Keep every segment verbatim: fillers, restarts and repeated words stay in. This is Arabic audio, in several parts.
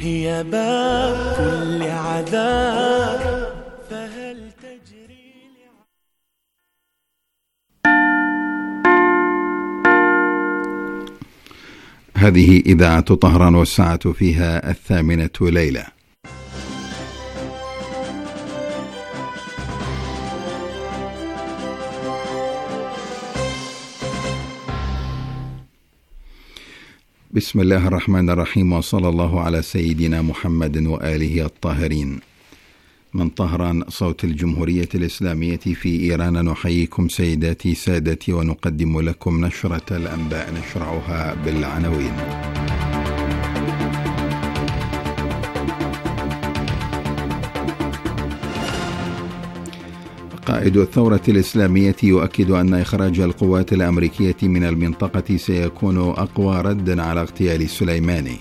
هي باب كل عذاب، فهل تجري هذه إذاعة طهران والساعة فيها الثامنة ليلة. بسم الله الرحمن الرحيم، وصلى الله على سيدنا محمد وآله الطاهرين. من طهران صوت الجمهورية الإسلامية في إيران، نحييكم سيداتي سادتي ونقدم لكم نشرة الأنباء نشرعها بالعناوين. قائد الثورة الإسلامية يؤكد أن إخراج القوات الأمريكية من المنطقة سيكون أقوى رد على اغتيال سليماني.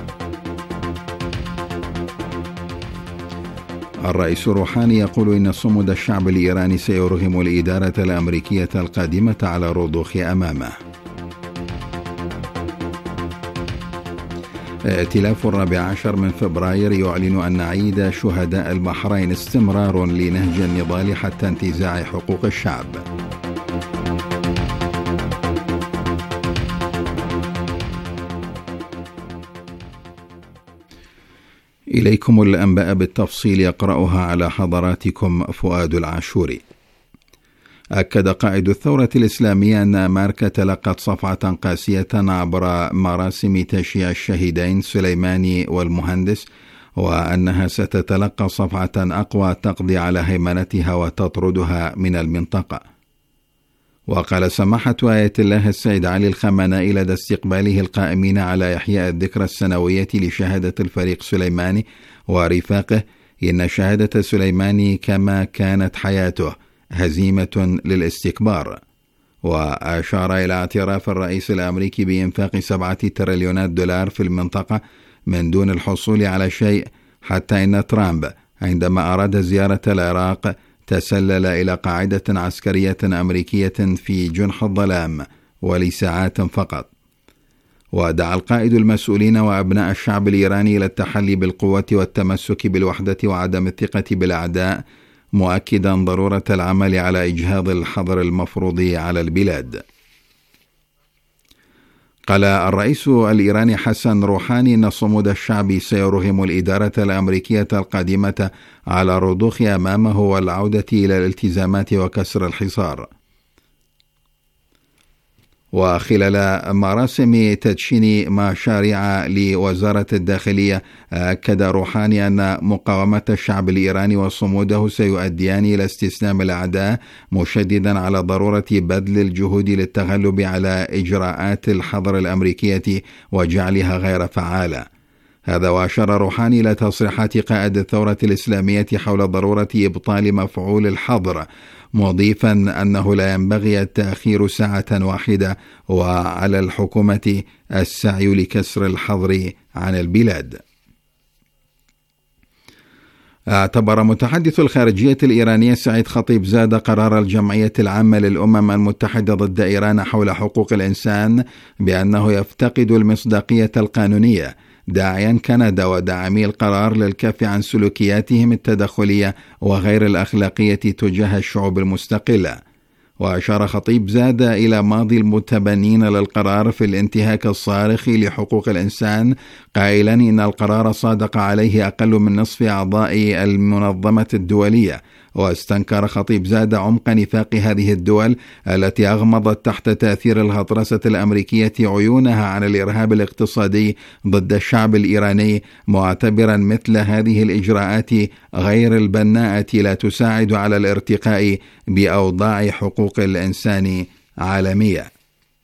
الرئيس روحاني يقول إن صمود الشعب الإيراني سيرغم الإدارة الأمريكية القادمة على الرضوخ أمامه. ائتلاف الرابع عشر من فبراير يعلن أن عيد شهداء البحرين استمرار لنهج النضال حتى انتزاع حقوق الشعب. إليكم الأنباء بالتفصيل، يقرأها على حضراتكم فؤاد العاشوري. أكد قائد الثورة الإسلامية أن أمريكا تلقت صفعة قاسية عبر مراسم تشييع الشهيدين سليماني والمهندس، وأنها ستتلقى صفعة أقوى تقضي على هيمنتها وتطردها من المنطقة. وقال سماحة آية الله السيد علي الخامنائي لدى استقباله القائمين على إحياء الذكرى السنوية لشهادة الفريق سليماني ورفاقه إن شهادة سليماني كما كانت حياته هزيمة للاستكبار. وأشار إلى اعتراف الرئيس الأمريكي بإنفاق سبعة تريليونات دولار في المنطقة من دون الحصول على شيء، حتى إن ترامب عندما أراد زيارة العراق تسلل إلى قاعدة عسكرية أمريكية في جنح الظلام ولساعات فقط. ودعا القائد المسؤولين وأبناء الشعب الإيراني إلى التحلي بالقوة والتمسك بالوحدة وعدم الثقة بالأعداء، مؤكدا ضرورة العمل على إجهاض الحظر المفروض على البلاد. قال الرئيس الإيراني حسن روحاني إن صمود الشعب سيرغم الإدارة الأمريكية القادمة على الرضوخ أمامه والعودة إلى الالتزامات وكسر الحصار. وخلال مراسم تدشين مشاريع لوزارة الداخلية، أكد روحاني أن مقاومة الشعب الإيراني وصموده سيؤديان إلى استسلام الأعداء، مشددا على ضرورة بذل الجهود للتغلب على إجراءات الحظر الأمريكية وجعلها غير فعالة. هذا وأشار روحاني إلى تصريحات قائد الثورة الإسلامية حول ضرورة إبطال مفعول الحظر، مضيفا أنه لا ينبغي التأخير ساعة واحدة، وعلى الحكومة السعي لكسر الحظر عن البلاد. اعتبر متحدث الخارجية الإيرانية سعيد خطيب زاد قرار الجمعية العامة للأمم المتحدة ضد إيران حول حقوق الإنسان بأنه يفتقد المصداقية القانونية، داعيا كندا وداعمي القرار للكف عن سلوكياتهم التدخلية وغير الأخلاقية تجاه الشعوب المستقلة. وأشار خطيب زاد إلى ماضي المتبنين للقرار في الانتهاك الصارخ لحقوق الإنسان، قائلا إن القرار صادق عليه أقل من نصف أعضاء المنظمة الدولية. واستنكر خطيب زاد عمق نفاق هذه الدول التي أغمضت تحت تأثير الغطرسة الأمريكية عيونها عن الإرهاب الاقتصادي ضد الشعب الإيراني، معتبرا مثل هذه الإجراءات غير البناءة لا تساعد على الارتقاء بأوضاع حقوق الإنسان عالمية.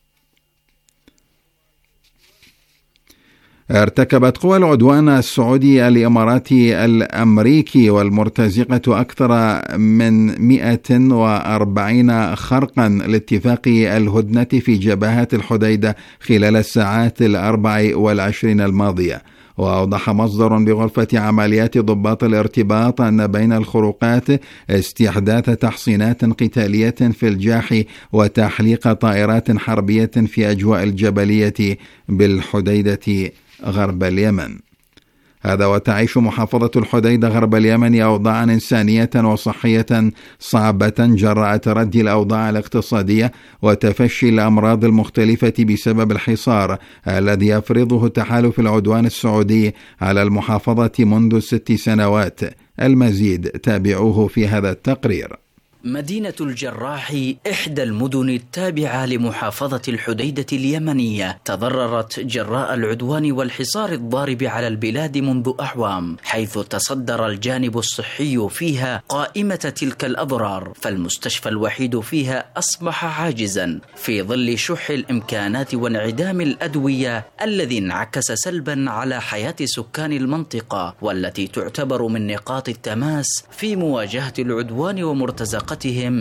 ارتكبت قوى العدوان السعودي الإماراتي الأمريكي والمرتزقة أكثر من مئة وأربعين خرقا لاتفاق الهدنة في جبهات الحديدة خلال الساعات الأربع والعشرين الماضية. وأوضح مصدر بغرفة عمليات ضباط الارتباط أن بين الخروقات استحداث تحصينات قتالية في الجاح وتحليق طائرات حربية في أجواء الجبلية بالحديدة غرب اليمن. هذا وتعيش محافظة الحديدة غرب اليمن أوضاعا إنسانية وصحية صعبة جراء تردي الأوضاع الاقتصادية وتفشي الأمراض المختلفة بسبب الحصار الذي يفرضه تحالف العدوان السعودي على المحافظة منذ ست سنوات. المزيد تابعوه في هذا التقرير. مدينة الجراح إحدى المدن التابعة لمحافظة الحديدة اليمنية تضررت جراء العدوان والحصار الضارب على البلاد منذ أعوام، حيث تصدر الجانب الصحي فيها قائمة تلك الأضرار، فالمستشفى الوحيد فيها أصبح عاجزا في ظل شح الإمكانات وانعدام الأدوية الذي انعكس سلبا على حياة سكان المنطقة، والتي تعتبر من نقاط التماس في مواجهة العدوان ومرتزقات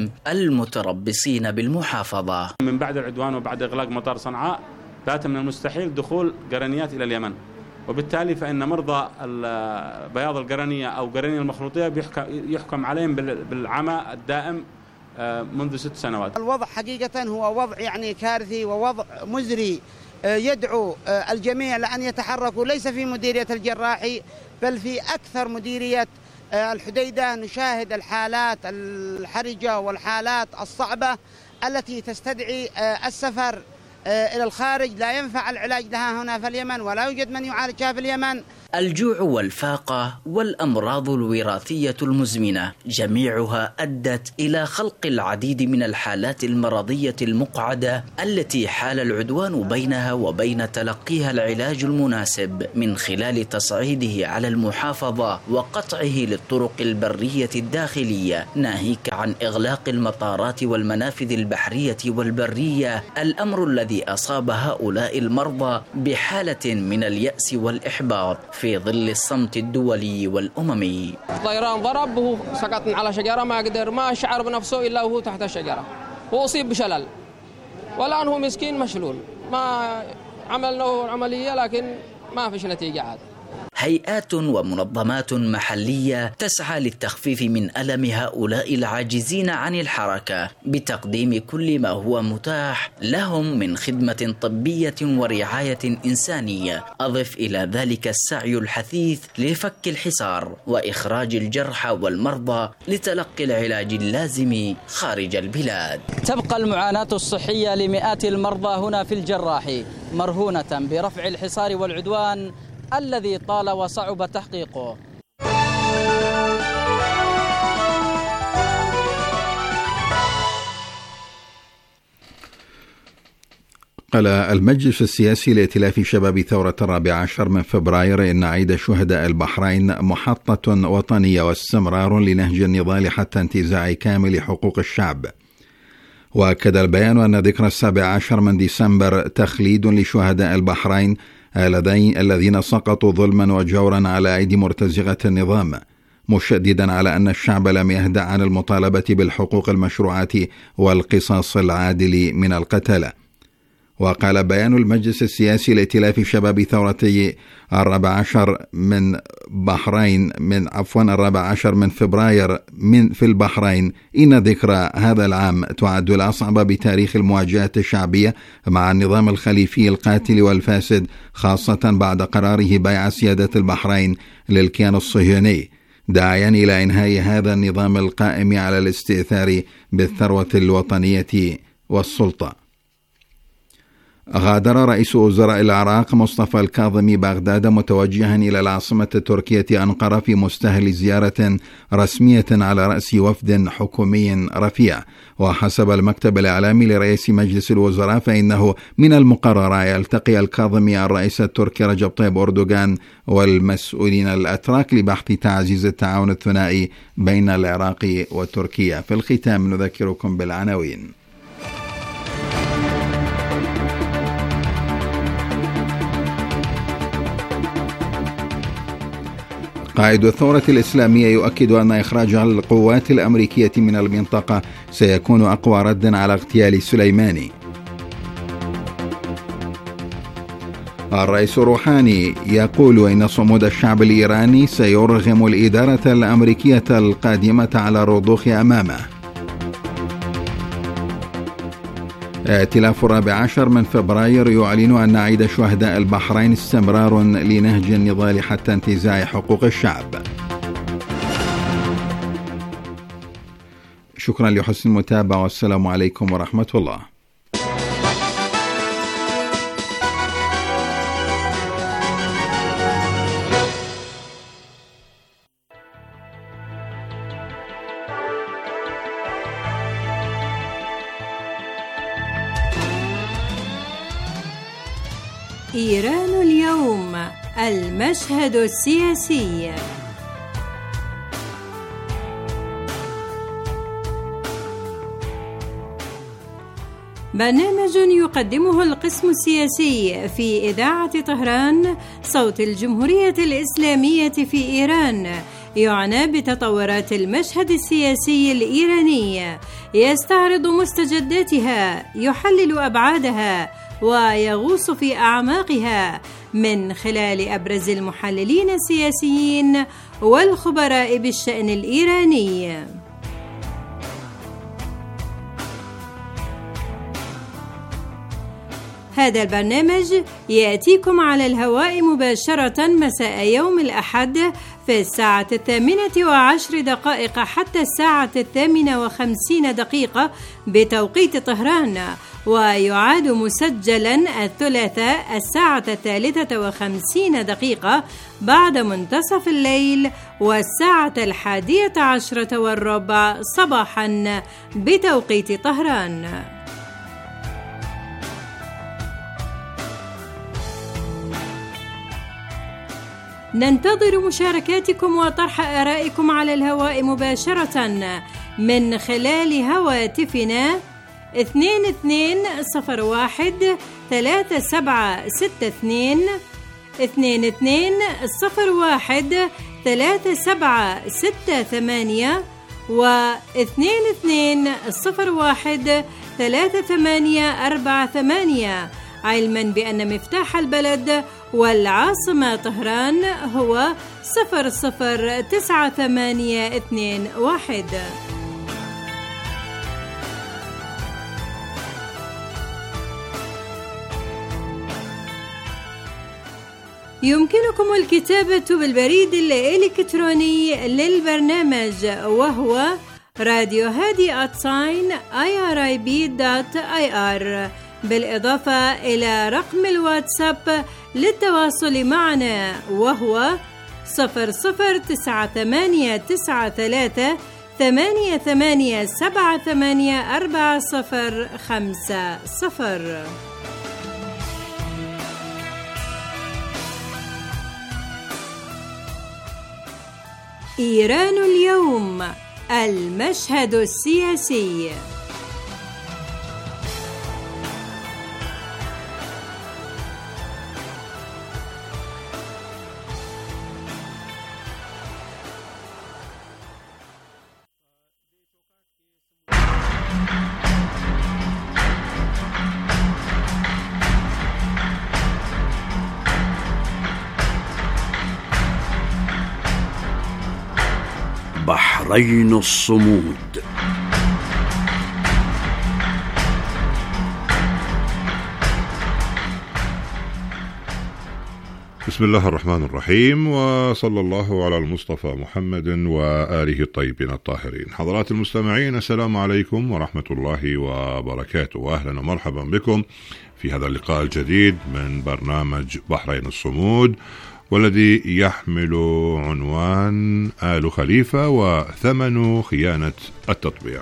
المتربصين بالمحافظة. من بعد العدوان وبعد إغلاق مطار صنعاء بات من المستحيل دخول قرنيات إلى اليمن، وبالتالي فإن مرضى بياض القرنية أو قرنية المخروطية يحكم عليهم بالعمى الدائم منذ ست سنوات. الوضع حقيقة هو وضع يعني كارثي ووضع مزري، يدعو الجميع لأن يتحركوا ليس في مديرية الجراحي بل في أكثر مديرية الحديدة. نشاهد الحالات الحرجة والحالات الصعبة التي تستدعي السفر إلى الخارج، لا ينفع العلاج لها هنا في اليمن ولا يوجد من يعالجها في اليمن. الجوع والفاقة والأمراض الوراثية المزمنة جميعها أدت إلى خلق العديد من الحالات المرضية المقعدة التي حال العدوان بينها وبين تلقيها العلاج المناسب من خلال تصعيده على المحافظة وقطعه للطرق البرية الداخلية، ناهيك عن إغلاق المطارات والمنافذ البحرية والبرية، الأمر الذي أصاب هؤلاء المرضى بحالة من اليأس والإحباط في ظل الصمت الدولي والأممي. الطيران ضرب وهو سقط على شجرة، ما قدر ما شعر بنفسه إلا وهو تحت الشجرة، هو أصيب بشلل والآن هو مسكين مشلول، ما عملنا عملية لكن ما فيش نتيجة عاد. هيئات ومنظمات محلية تسعى للتخفيف من ألم هؤلاء العاجزين عن الحركة بتقديم كل ما هو متاح لهم من خدمة طبية ورعاية إنسانية. أضف إلى ذلك السعي الحثيث لفك الحصار وإخراج الجرحى والمرضى لتلقي العلاج اللازم خارج البلاد. تبقى المعاناة الصحية لمئات المرضى هنا في الجراح مرهونة برفع الحصار والعدوان الذي طال وصعب تحقيقه. قال المجلس السياسي لائتلاف شباب ثورة الرابع عشر من فبراير إن عيد شهداء البحرين محطة وطنية واستمرار لنهج النضال حتى انتزاع كامل حقوق الشعب. وأكد البيان أن ذكرى السابع عشر من ديسمبر تخليد لشهداء البحرين الذين سقطوا ظلما وجورا على أيدي مرتزقة النظام، مشددا على أن الشعب لم يهدأ عن المطالبة بالحقوق المشروعة والقصاص العادل من القتلة. وقال بيان المجلس السياسي لائتلاف شباب ثورتي الرابع عشر من بحرين من عفوا الرابع عشر من فبراير من في البحرين إن ذكرى هذا العام تعد الأصعب بتاريخ المواجهات الشعبية مع النظام الخليفي القاتل والفاسد، خاصة بعد قراره بيع سيادة البحرين للكيان الصهيوني، داعيا إلى إنهاء هذا النظام القائم على الاستئثار بالثروة الوطنية والسلطة. غادر رئيس وزراء العراق مصطفى الكاظمي بغداد متوجها إلى العاصمة التركية أنقرة في مستهل زيارة رسمية على رأس وفد حكومي رفيع. وحسب المكتب الإعلامي لرئيس مجلس الوزراء فإنه من المقرر يلتقي الكاظمي الرئيس التركي رجب طيب أردوغان والمسؤولين الأتراك لبحث تعزيز التعاون الثنائي بين العراق وتركيا. في الختام نذكركم بالعناوين. قائد الثورة الإسلامية يؤكد أن إخراج القوات الأمريكية من المنطقة سيكون أقوى رد على اغتيال سليماني. الرئيس روحاني يقول إن صمود الشعب الإيراني سيرغم الإدارة الأمريكية القادمة على الرضوخ أمامه. ائتلاف الرابع عشر من فبراير يعلن أن عيد شهداء البحرين استمرار لنهج النضال حتى انتزاع حقوق الشعب. شكرا لحسن المتابعة والسلام عليكم ورحمة الله. إيران اليوم، المشهد السياسي. برنامج يقدمه القسم السياسي في إذاعة طهران صوت الجمهورية الإسلامية في إيران، يعنى بتطورات المشهد السياسي الإيراني، يستعرض مستجداتها، يحلل أبعادها، ويغوص في أعماقها من خلال أبرز المحللين السياسيين والخبراء بالشأن الإيراني. هذا البرنامج يأتيكم على الهواء مباشرة مساء يوم الأحد في الساعة الثامنة وعشر دقائق حتى الساعة الثامنة وخمسين دقيقة بتوقيت طهران، ويعاد مسجلا الثلاثاء الساعة الثالثة وخمسين دقيقة بعد منتصف الليل والساعة الحادية عشرة والربع صباحا بتوقيت طهران. ننتظر مشاركاتكم وطرح آرائكم على الهواء مباشرة من خلال هواتفنا اثنين اثنين صفر واحد ثلاثة سبعة ستة اثنين اثنين اثنين صفر واحد ثلاثة سبعة ستة ثمانية واثنين اثنين صفر واحد ثلاثة ثمانية أربعة ثمانية، علما بأن مفتاح البلد والعاصمة طهران هو صفر صفر تسعة ثمانية اثنين واحد. يمكنكم الكتابة بالبريد الإلكتروني للبرنامج وهو راديو هادي آت ساين آي آر آي بي دوت آي آر، بالإضافة إلى رقم الواتساب للتواصل معنا وهو صفر صفر تسعة ثمانية تسعة ثلاثة ثمانية ثمانية سبعة ثمانية أربعة صفر خمسة صفر. إيران اليوم، المشهد السياسي. بحرين الصمود. بسم الله الرحمن الرحيم، وصلى الله على المصطفى محمد وآله الطيبين الطاهرين. حضرات المستمعين، السلام عليكم ورحمة الله وبركاته، وأهلا ومرحبا بكم في هذا اللقاء الجديد من برنامج بحرين الصمود، والذي يحمل عنوان آل خليفة وثمن خيانة التطبيع.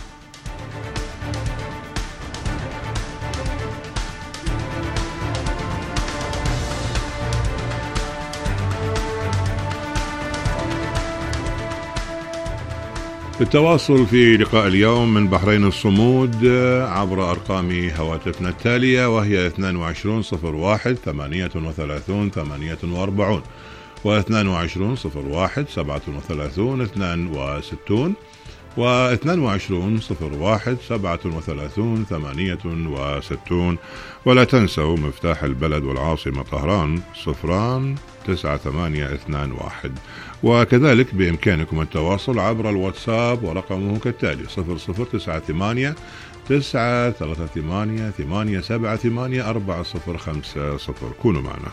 للتواصل في لقاء اليوم من بحرين الصمود عبر أرقام هواتفنا التالية، وهي اثنين وعشرين صفر واحد ثمانية وثلاثين ثمانية وأربعين واثنين وعشرين صفر واحد سبعة وثلاثين اثنان وستون واثنين وعشرين صفر واحد سبعة وثلاثين ثمانية وستون. ولا تنسوا مفتاح البلد والعاصمة طهران صفران تسعة ثمانية اثنان واحد. وكذلك بإمكانكم التواصل عبر الواتساب ورقمه كالتالي صفر صفر تسعة ثمانية تسعة ثلاثة ثمانية ثمانية سبعة ثمانية أربعة صفر خمسة صفر. كونوا معنا.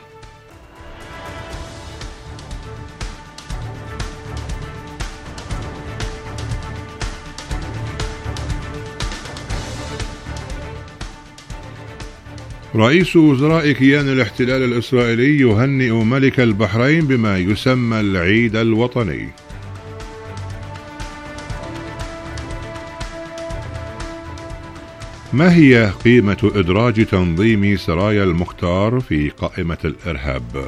رئيس وزراء كيان الاحتلال الإسرائيلي يهنئ ملك البحرين بما يسمى العيد الوطني. ما هي قيمة إدراج تنظيم سرايا المختار في قائمة الإرهاب؟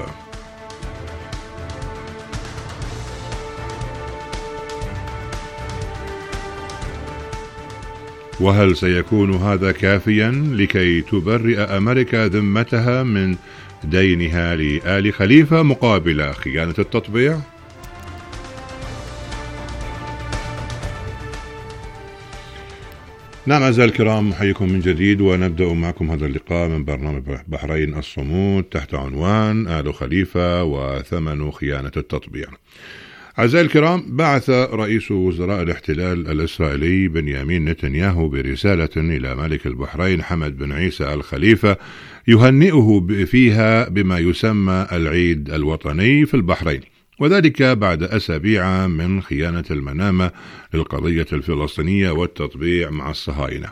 وهل سيكون هذا كافيا لكي تبرئ أمريكا ذمتها من دينها لآل خليفة مقابل خيانة التطبيع؟ نعم أعزائي الكرام، أحييكم من جديد ونبدأ معكم هذا اللقاء من برنامج بحرين الصمود تحت عنوان آل خليفة وثمن خيانة التطبيع. أعزائي الكرام، بعث رئيس وزراء الاحتلال الإسرائيلي بنيامين نتنياهو برسالة إلى ملك البحرين حمد بن عيسى الخليفة يهنئه فيها بما يسمى العيد الوطني في البحرين، وذلك بعد أسابيع من خيانة المنامة للقضية الفلسطينية والتطبيع مع الصهاينة.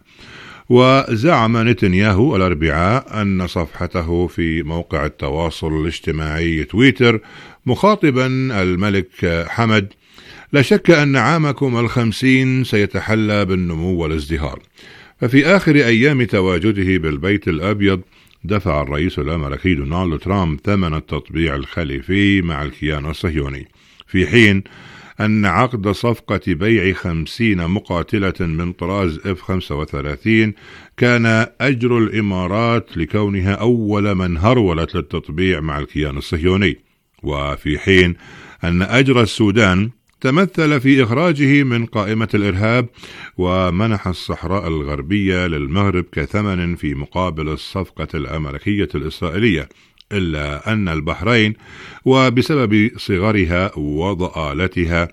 وزعم نتنياهو الأربعاء أن صفحته في موقع التواصل الاجتماعي تويتر مخاطبا الملك حمد: لا شك أن عامكم الخمسين سيتحلى بالنمو والازدهار. ففي آخر أيام تواجده بالبيت الأبيض دفع الرئيس الأمريكي دونالد ترامب ثمن التطبيع الخليفي مع الكيان الصهيوني، في حين أن عقد صفقة بيع خمسين مقاتلة من طراز إف خمسة وثلاثين كان أجر الإمارات لكونها أول من هرولت للتطبيع مع الكيان الصهيوني، وفي حين أن أجر السودان تمثل في إخراجه من قائمة الإرهاب ومنح الصحراء الغربية للمغرب كثمن في مقابل الصفقة الأمريكية الإسرائيلية، إلا أن البحرين وبسبب صغرها وضآلتها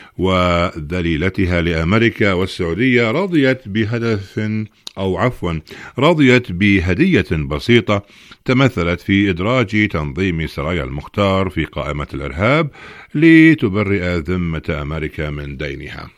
وذليلتها لأمريكا والسعودية رضيت بهدف أو عفوا رضيت بهدية بسيطة تمثلت في إدراج تنظيم سرايا المختار في قائمة الإرهاب لتبرئ ذمة أمريكا من دينها.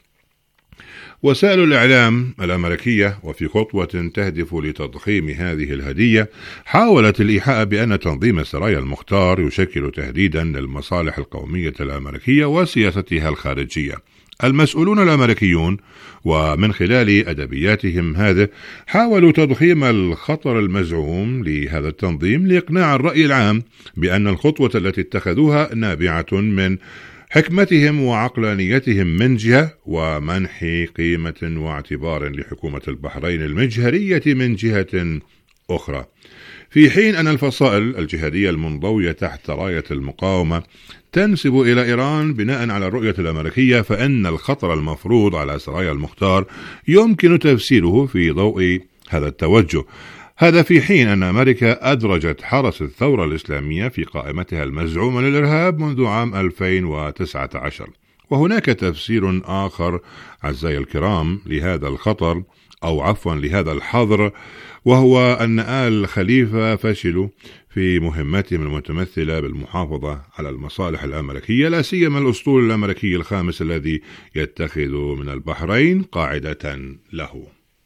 وسائل الإعلام الأمريكية وفي خطوة تهدف لتضخيم هذه الهدية حاولت الإيحاء بأن تنظيم سرايا المختار يشكل تهديدا للمصالح القومية الأمريكية وسياستها الخارجية. المسؤولون الأمريكيون ومن خلال أدبياتهم هذه حاولوا تضخيم الخطر المزعوم لهذا التنظيم لإقناع الرأي العام بأن الخطوة التي اتخذوها نابعة من حكمتهم وعقلانيتهم من جهة، ومنح قيمة واعتبار لحكومة البحرين المجهرية من جهة أخرى، في حين أن الفصائل الجهادية المنضوية تحت راية المقاومة تنسب إلى إيران بناء على الرؤية الأمريكية، فإن الخطر المفروض على سرايا المختار يمكن تفسيره في ضوء هذا التوجه. هذا في حين أن أمريكا أدرجت حرس الثورة الإسلامية في قائمتها المزعومة للإرهاب منذ عام ألفين وتسعة عشر. وهناك تفسير آخر أعزائي الكرام لهذا الخطر أو عفوا لهذا الحظر، وهو أن آل خليفة فشلوا في مهمتهم المتمثلة بالمحافظة على المصالح الأمريكية، لا سيما الأسطول الأمريكي الخامس الذي يتخذ من البحرين قاعدة له.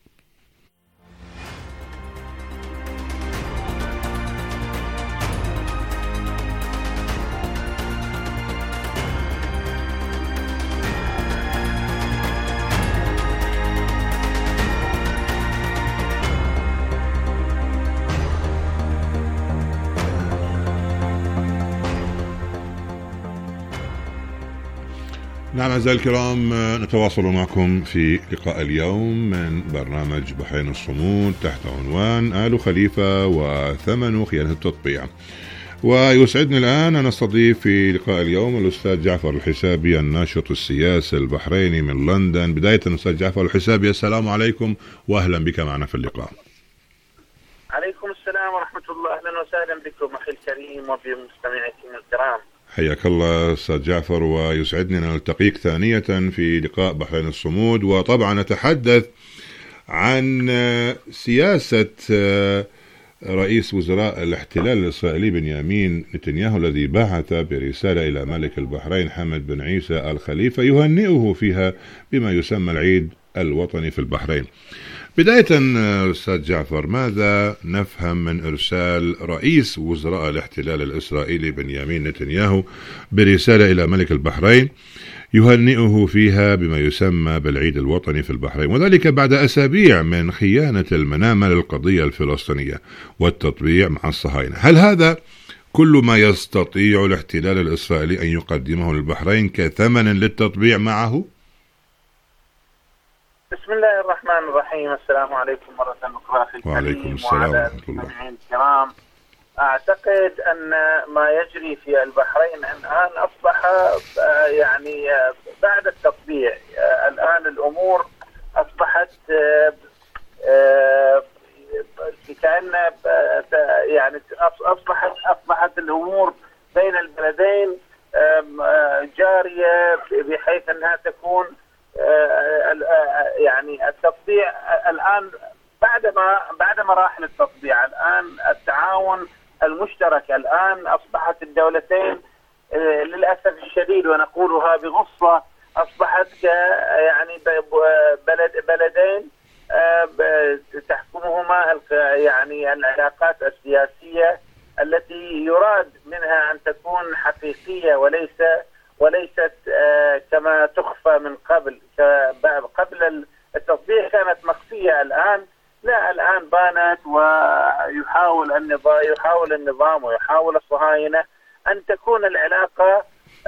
نعم أعزائي الكرام، نتواصل معكم في لقاء اليوم من برنامج بحرين الصمود تحت عنوان آل خليفة وثمن خيانة التطبيع. ويسعدني الآن أن أستضيف في لقاء اليوم الأستاذ جعفر الحسابي الناشط السياسي البحريني من لندن. بداية أستاذ جعفر الحسابي، السلام عليكم وأهلا بك معنا في اللقاء. عليكم السلام ورحمة الله، أهلا وسهلا بكم أخي الكريم وبمستمعيكم الكرام. حياك الله أستاذ جعفر، ويسعدني أن نلتقيك ثانية في لقاء بحرين الصمود. وطبعا نتحدث عن سياسة رئيس وزراء الاحتلال الإسرائيلي بنيامين نتنياهو الذي بعث برسالة إلى ملك البحرين حمد بن عيسى آل خليفة يهنئه فيها بما يسمى العيد الوطني في البحرين. بداية أستاذ جعفر، ماذا نفهم من إرسال رئيس وزراء الاحتلال الإسرائيلي بنيامين نتنياهو برسالة إلى ملك البحرين يهنئه فيها بما يسمى بالعيد الوطني في البحرين، وذلك بعد أسابيع من خيانة المنامة للقضية الفلسطينية والتطبيع مع الصهاينة؟ هل هذا كل ما يستطيع الاحتلال الإسرائيلي أن يقدمه للبحرين كثمن للتطبيع معه؟ بسم الله الرحمن الرحيم. السلام عليكم مرة أخرى أخي الكريم وعلى المستمعين الكرام. أعتقد أن ما يجري في البحرين الآن أصبح يعني بعد التطبيع. الآن الأمور أصبحت كأن يعني أصبحت أصبحت الأمور بين البلدين جارية بحيث أنها تكون يعني التطبيع الآن بعدما بعد مراحل التطبيع الآن التعاون المشترك. الآن أصبحت الدولتين للأسف الشديد ونقولها بغصة أصبحت يعني بلد بلدين تحكمهما يعني العلاقات السياسية التي يراد منها أن تكون حقيقية وليس وليست كما تخفى من قبل. قبل التطبيع كانت مخفية، الآن لا، الآن بانت ويحاول النظام يحاول النظام ويحاول الصهاينة أن تكون العلاقة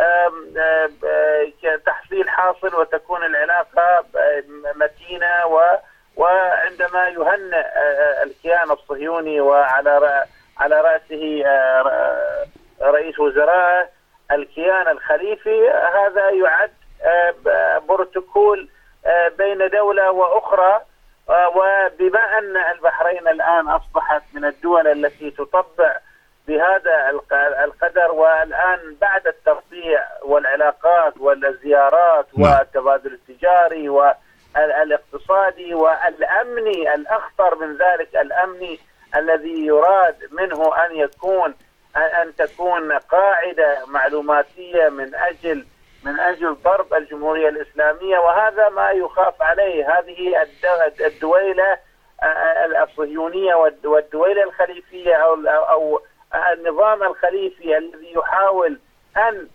تحصيل حاصل وتكون العلاقة متينة. وعندما يهنئ الكيان الصهيوني وعلى على رأسه رئيس وزراء الكيان الخليفي، هذا يعد بروتوكول بين دولة وأخرى. وبما أن البحرين الآن أصبحت من الدول التي تطبع بهذا القدر، والآن بعد التطبيع والعلاقات والزيارات والتبادل التجاري والاقتصادي والأمني، الأخطر من ذلك الأمني الذي يراد منه أن يكون أن تكون قاعدة معلوماتية من أجل من أجل ضرب الجمهورية الإسلامية، وهذا ما يخاف عليه. هذه الدويلة الصهيونية والدويلة الخليفية أو أو النظام الخليفي الذي يحاول أن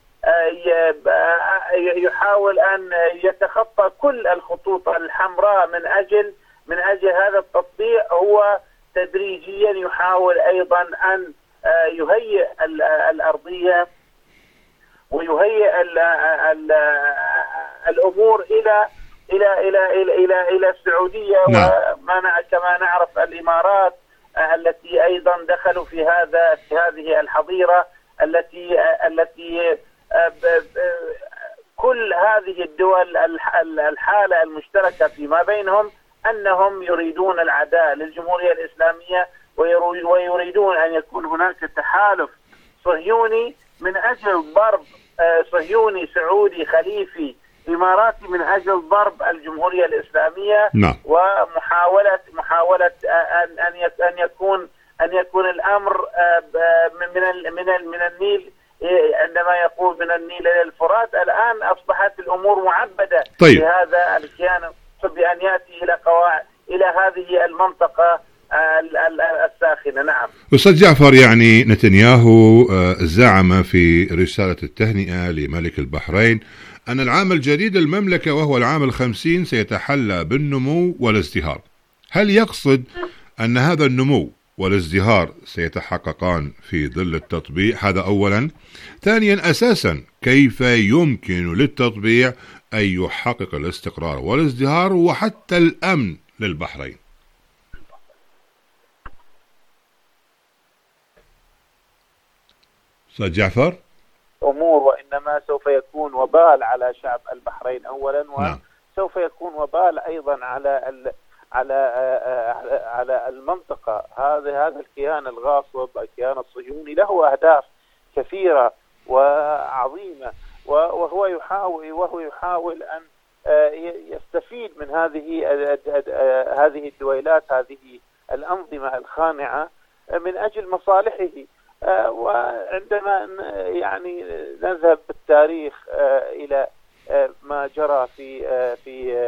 يحاول أن يتخطى كل الخطوط الحمراء من أجل من أجل هذا التطبيع، هو تدريجيا يحاول أيضا أن يهيئ الأرضية ويهيئ ال ال الأمور إلى إلى إلى إلى إلى إلى السعودية. وما كما نعرف الإمارات التي أيضا دخلوا في هذا في هذه الحظيرة التي التي كل هذه الدول الحالة المشتركة فيما بينهم أنهم يريدون العداء للجمهورية الإسلامية، ويريدون أن يكون هناك تحالف صهيوني من أجل ضرب صهيوني سعودي خليفي إماراتي من أجل ضرب الجمهورية الإسلامية. نعم. ومحاولة محاولة أن أن يكون أن يكون الأمر من من من النيل، عندما يقول من النيل إلى الفرات. الآن أصبحت الأمور معبدة. طيب. بهذا الكيان بأن يأتي إلى قواعد إلى هذه المنطقة الساخنة. نعم. أستاذ جعفر، يعني نتنياهو زعم في رسالة التهنئة لملك البحرين أن العام الجديد المملكة وهو العام الخمسين سيتحلى بالنمو والازدهار. هل يقصد أن هذا النمو والازدهار سيتحققان في ظل التطبيع؟ هذا أولا. ثانيا، أساسا كيف يمكن للتطبيع أن يحقق الاستقرار والازدهار وحتى الأمن للبحرين؟ أستاذ جعفر. أمور وإنما سوف يكون وبال على شعب البحرين أولا، وسوف يكون وبال أيضا على ال على على المنطقة. هذا هذا الكيان الغاصب، الكيان الصهيوني، له أهداف كثيرة وعظيمة، وهو يحاول وهو يحاول أن يستفيد من هذه هذه الدويلات، هذه الأنظمة الخانعة من أجل مصالحه. وعندما يعني نذهب بالتاريخ إلى ما جرى في في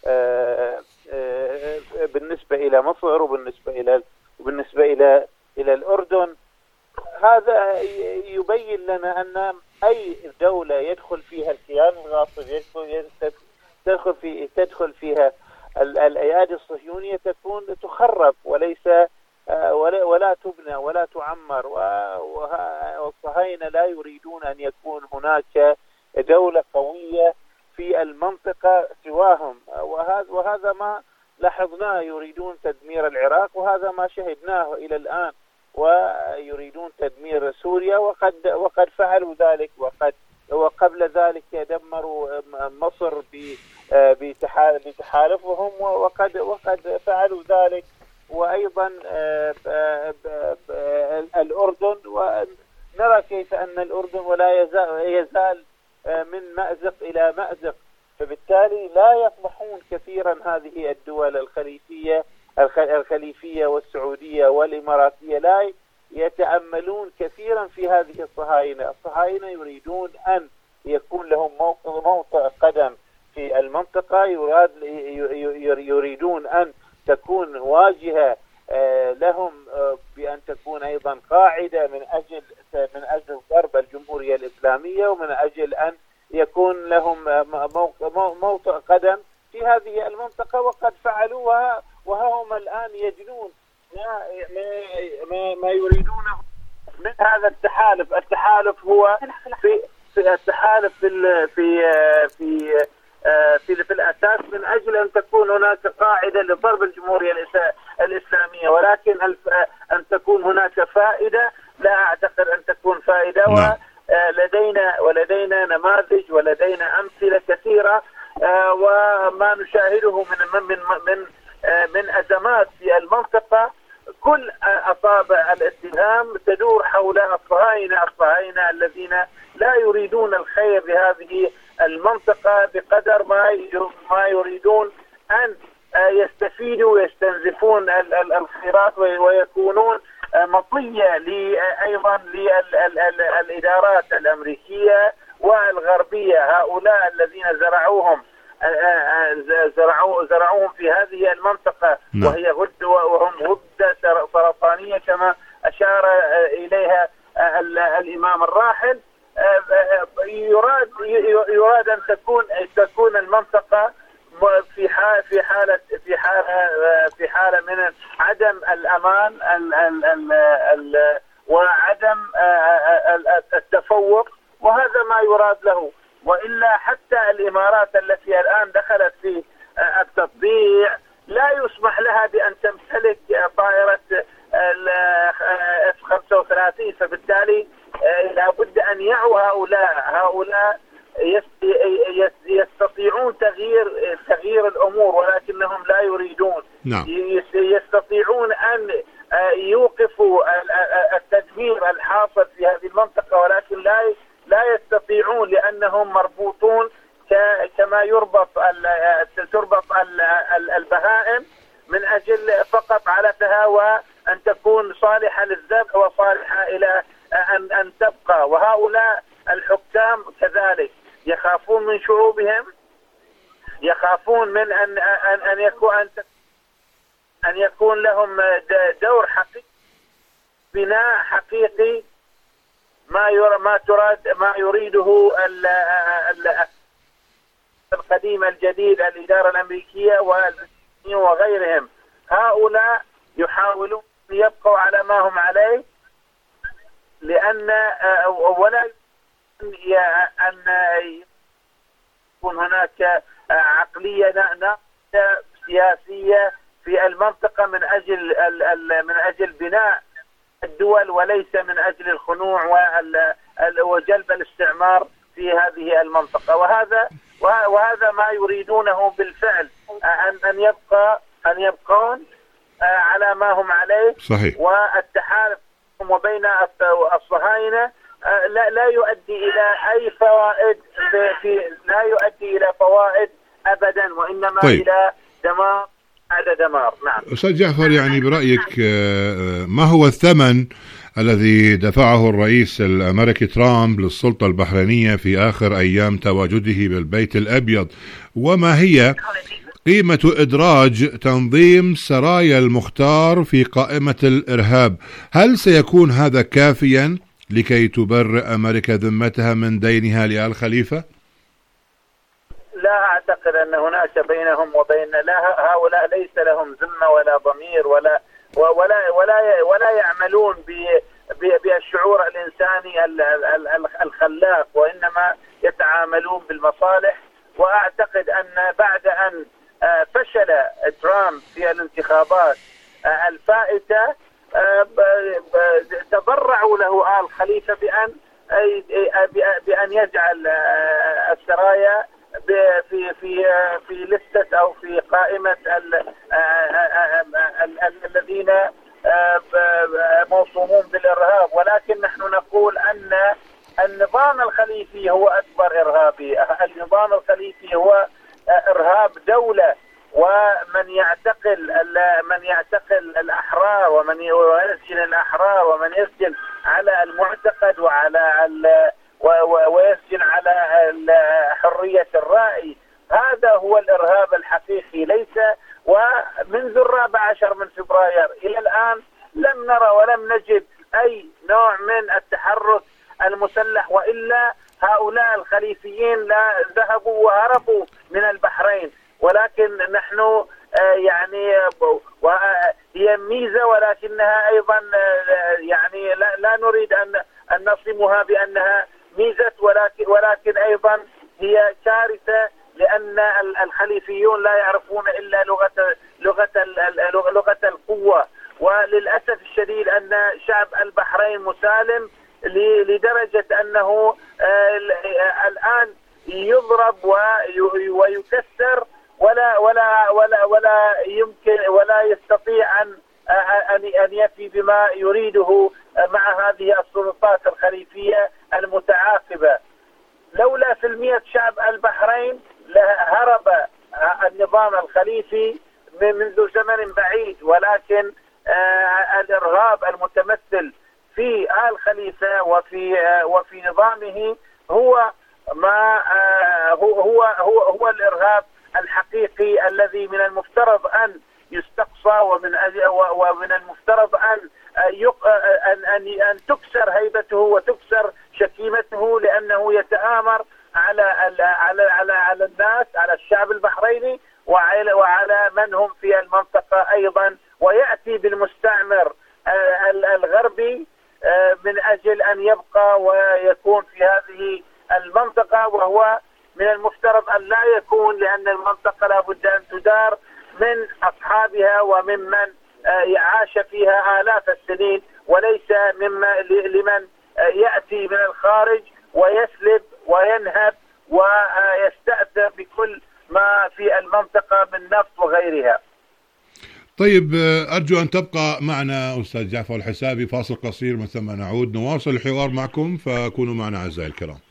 بالنسبة إلى مصر وبالنسبة إلى وبالنسبة إلى إلى الأردن، هذا يبين لنا أن أي دولة يدخل فيها الكيان الغاصب، يدخل تدخل في تدخل فيها الأيادي الصهيونية، تكون تخرب وليس ولا, ولا تبنى ولا تعمر. والصهاينة لا يريدون أن يكون هناك دولة قوية في المنطقة سواهم، وهذا وهذا ما لاحظناه. يريدون تدمير العراق، وهذا ما شهدناه إلى الآن، ويريدون تدمير سوريا، وقد وقد فعلوا ذلك، وقد وقبل ذلك دمروا مصر بتحالفهم، وقد وقد فعلوا ذلك، وأيضا الأردن. ونرى كيف أن الأردن ولا يزال من مأزق إلى مأزق، فبالتالي لا يطمحون كثيرا هذه الدول الخليفية الخليفية والسعودية والإماراتية، لا يتأملون كثيرا في هذه الصهاينة. الصهاينة يريدون أن يكون لهم موطئ قدم في المنطقة، يراد يريدون أن تكون واجهة لهم بأن تكون أيضا قاعدة من أجل من أجل ضرب الجمهورية الإسلامية، ومن أجل أن يكون لهم موطئ قدم في هذه المنطقة، وقد فعلوها، وهم الآن يجنون ما ما ما يريدونه من هذا التحالف. التحالف هو في في التحالف في في في في, في الأساس من أجل أن تكون هناك قاعدة لضرب الجمهورية الإسلامية، ولكن أن تكون هناك فائدة لا أعتقد أن تكون فائدة. ولدينا ولدينا نماذج ولدينا أمثلة كثيرة، وما نشاهده من من من من أزمات في المنطقة، كل أصابع الاتهام تدور حول الصهاينة الصهاينة الذين لا يريدون الخير لهذه المنطقة بقدر ما ما يريدون أن يستفيدوا ويستنزفون الخيرات، ويكونون مطية أيضا للإدارات الأمريكية والغربية، هؤلاء الذين زرعوهم زرعوا زرعوهم في هذه المنطقة، وهي غدة، وهم غدة سرطانية كما أشار إليها الإمام الراحل. يراد يراد أن تكون تكون المنطقة في حالة في حالة في حالة في حالة من عدم الأمان ال ال ال ال وعدم التفوق، وهذا ما يراد له. وإلا حتى الإمارات التي الآن دخلت في التطبيع لا يسمح لها بأن تمتلك طائرة إف خمسة وثلاثين، فبالتالي لابد أن يعوا هؤلاء هؤلاء يستطيعون تغيير تغيير الأمور، ولكنهم لا يريدون. نعم. يستطيعون أن يوقفوا التدمير الحاصل في هذه المنطقة، ولكن لا لا يستطيعون، لأنهم مربوطون كما يربط تربط البهائم من أجل فقط علفها، وأن تكون صالحة للذبح وصالحة إلى أن أن تبقى. وهؤلاء الحكام كذلك يخافون من شعوبهم، يخافون من أن أن أن يكون أن يكون لهم دور حقيقي، بناء حقيقي ما يرى ما تراد ما يريده القديم الجديد، الإدارة الأمريكية وغيرهم. هؤلاء يحاولون يبقوا على ما هم عليه، لأن ولا أن يكون هناك عقلية سياسية في المنطقة من أجل من أجل بناء الدول، وليس من أجل الخنوع وجلب الاستعمار في هذه المنطقة. وهذا وهذا ما يريدونه بالفعل، أن أن يبقى أن يبقون على ما هم عليه. صحيح. والتحالف وبين الصهاينة لا لا يؤدي إلى أي فوائد في, في لا يؤدي إلى فوائد أبدا، وإنما طيب. إلى دمار على دمار. نعم أستاذ جعفر، يعني برأيك ما هو الثمن الذي دفعه الرئيس الأمريكي ترامب للسلطة البحرينية في آخر أيام تواجده بالبيت الأبيض، وما هي قيمة إدراج تنظيم سرايا المختار في قائمة الإرهاب؟ هل سيكون هذا كافيا لكي تبرئ أمريكا ذمتها من دينها لآل خليفة؟ لا أعتقد أن هناك بينهم وبين لا هؤلاء ليس لهم ذمة ولا ضمير ولا ولا ولا ولا يعملون بالشعور الإنساني الخلاق، وإنما يتعاملون بالمصالح. وأعتقد أن بعد أن فشل ترامب في الانتخابات الفائتة تضرعوا له آل خليفة بأن بأن يجعل السرايا في في في لستة أو في قائمة الذين موصومون بالإرهاب. ولكن نحن نقول أن النظام الخليفي هو أكبر إرهابي. النظام الخليفي هو إرهاب دولة، ومن يعتقل من يعتقل الأحرار ومن يسجن الأحرار ومن يسجن على المعتقد وعلى ويسجن على حرية الرأي، هذا هو الإرهاب الحقيقي. ليس ومنذ الرابع عشر من فبراير إلى الآن لم نرى ولم نجد أي نوع من التحرك المسلح، وإلا هؤلاء الخليفيين لا ذهبوا وهربوا من البحرين. ولكن نحن يعني هي ميزة، ولكنها أيضا يعني لا, لا نريد أن أن نصمها بأنها ميزة، ولكن ولكن أيضا هي كارثة، لأن الخليفيون لا يعرفون إلا لغة لغة لغة القوة. وللأسف الشديد أن شعب البحرين مسالم لدرجة أنه الآن يضرب ويكسر ولا ولا ولا ولا يمكن ولا يستطيع أن أن يفي بما يريده مع هذه السلطات الخليفية المتعاقبة. لولا سلمية شعب البحرين لهرب النظام الخليفي منذ زمن بعيد، ولكن الإرهاب المتمثل في آل خليفة وفي وفي نظامه هو ما هو هو هو, هو الإرهاب الحقيقي الذي من المفترض أن يستقصى، ومن ومن المفترض أن أن أن تكسر هيبته وتكسر شكيمته، لأنه يتآمر على على على على الناس، على الشعب البحريني وعلى وعلى من هم في المنطقة أيضا، ويأتي بالمستعمر الغربي من أجل أن يبقى ويكون في هذه المنطقة، وهو من المفترض أن لا يكون، لأن المنطقة لا بد أن تدار من أصحابها وممن عاش فيها آلاف السنين، وليس مما لمن يأتي من الخارج ويسلب وينهب ويستأثر بكل ما في المنطقة من نفط وغيرها. طيب، أرجو أن تبقى معنا أستاذ جعفر الحسابي، فاصل قصير من ثم نعود نواصل الحوار معكم، فكونوا معنا أعزائي الكرام.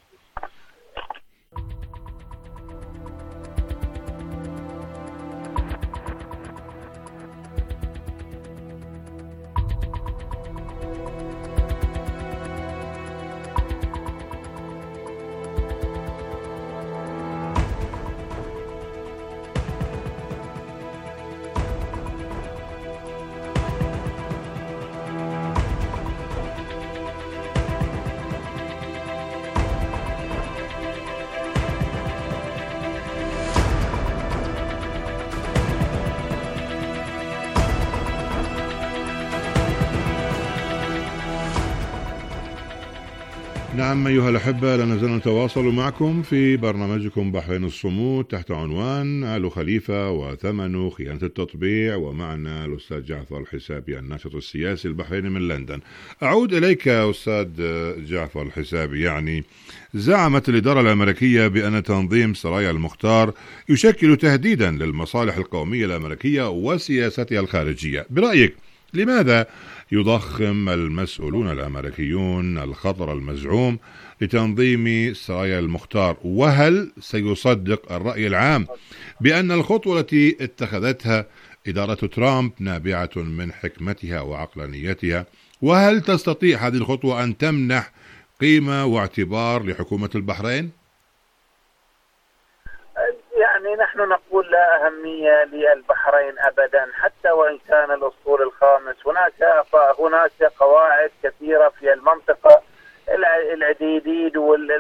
نعم أيها الأحبة، لا نزلنا نتواصل معكم في برنامجكم بحرين الصمود تحت عنوان آل خليفة وثمن خيانة التطبيع، ومعنا الأستاذ جعفر الحسابي الناشط السياسي البحريني من لندن. أعود إليك أستاذ جعفر الحسابي. يعني زعمت الإدارة الأمريكية بأن تنظيم سرايا المختار يشكل تهديدا للمصالح القومية الأمريكية وسياستها الخارجية. برأيك لماذا يضخم المسؤولون الأمريكيون الخطر المزعوم لتنظيم سرايا المختار؟ وهل سيصدق الرأي العام بأن الخطوة التي اتخذتها إدارة ترامب نابعة من حكمتها وعقلانيتها؟ وهل تستطيع هذه الخطوة أن تمنح قيمة واعتبار لحكومة البحرين؟ يعني نحن نقول لا أهمية للبحرين أبدا، حتى وإن كان الأسطول الخامس. هناك هناك قواعد كثيرة في المنطقة، العديديد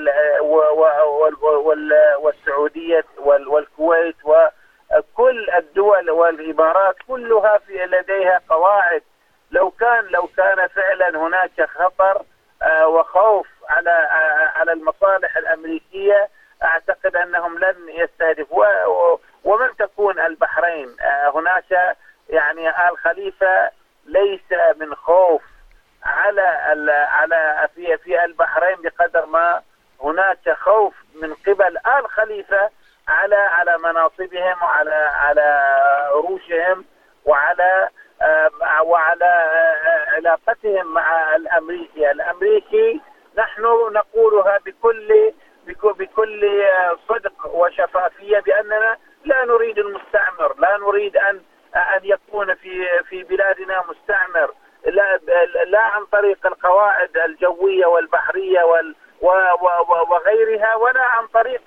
والسعودية والكويت وكل الدول والإمارات كلها في لديها قواعد. لو كان لو كان فعلا هناك خطر وخوف على على المصالح الأمريكية، أعتقد أنهم لن يستهدفوا. ومن تكون البحرين؟ هناك يعني آل خليفة ليس من خوف على على في في البحرين بقدر ما هناك خوف من قبل آل خليفة على على مناصبهم وعلى على عروشهم وعلى وعلى علاقتهم مع الأمريكي. الأمريكي نحن نقولها بكل بكل صدق وشفافية بأننا لا نريد المستعمر، لا نريد أن أن يكون في في بلادنا مستعمر، لا لا عن طريق القواعد الجوية والبحرية وال وغيرها، ولا عن طريق